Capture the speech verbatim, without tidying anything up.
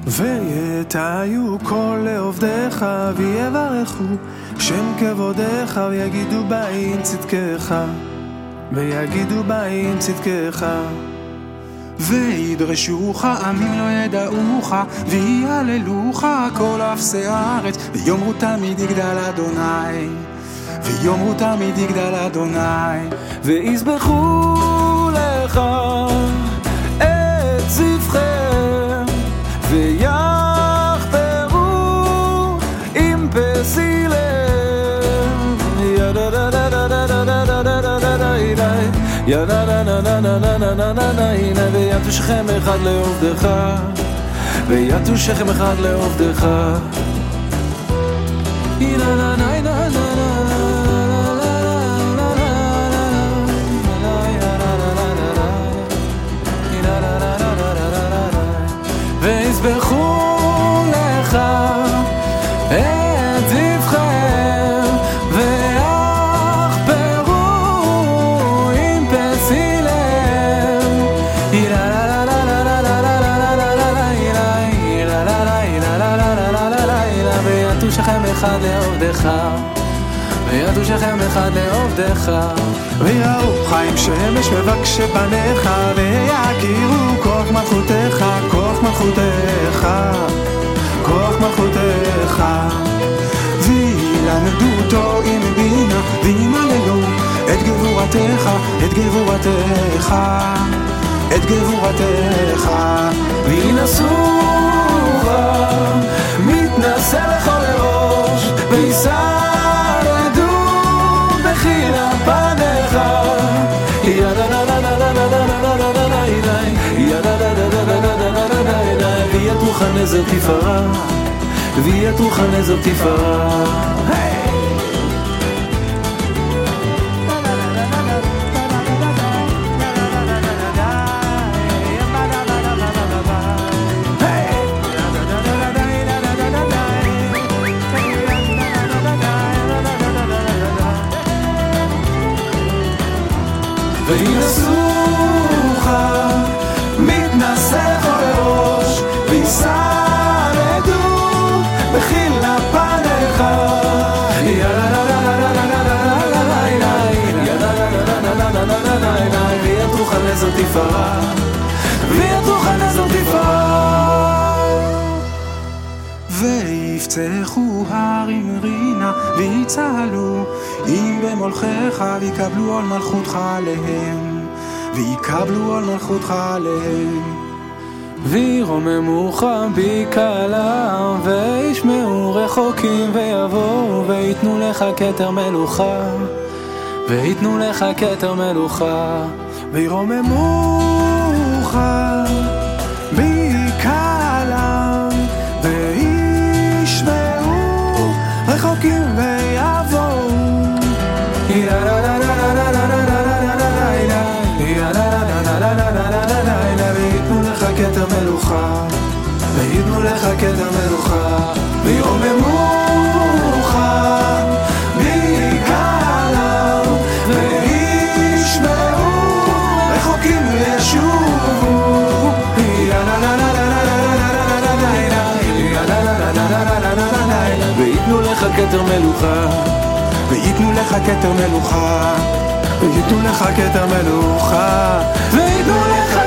ויתיו כל לעובדיך ויברכו שם כבודך ויגידו באים צדקך ויגידו באים צדקך וידרשוך עמים לא ידעוך ויעללוך כל אפסי הארץ ויאמרו תמיד יגדל אדוני ויאמרו תמיד יגדל אדוני ויזבחו לך את זבחם ויחפרו עם פסילם ויתו שכם אחד לעובדך ויתו שכם אחד לעובדך ויזבחו לך את זבחם ויחפרו עם פסילם ויתו שכם אחד לעובדך ויתו שכם אחד לעובדך ויראו חיים שמש מבקשי פניך ויכירו כוח מלכותך כוח מלכותך כוח מלכותך וילמדו אותו עם בינה וימללו את גבורתך את גבורתך את גבורתך וינשאוך מתנשא לכל ראש ויסרדו בחילה פניך ויתוך הנזר תפארה ויתוך הנזר תפארה וינסוך מתנשא לכל ראש ויסרדו בחילה פניך ויתוך הנזר תפארה ויתוך הנזר תפארה ויפצחו הרים רינה ויצהלו אם במולכך ויקבלו על מלכותך עליהם ויקבלו על מלכותך עליהם וירוממוך בקהלה וישמעו רחוקים ויבואו ויתנו לך כתר מלוכה ויתנו לך כתר מלוכה וירוממוך בקהלה וישמעו רחוקים ויבואו ויתנו לך כתר מלוכה ויתנו לך כתר מלוכה וירוממוך בקהלה וישמעו רחוקים וישובו ויתנו לך כתר מלוכה ויתנו לך כתר מלוכה ויתנו לך כתר מלוכה ויתנו לך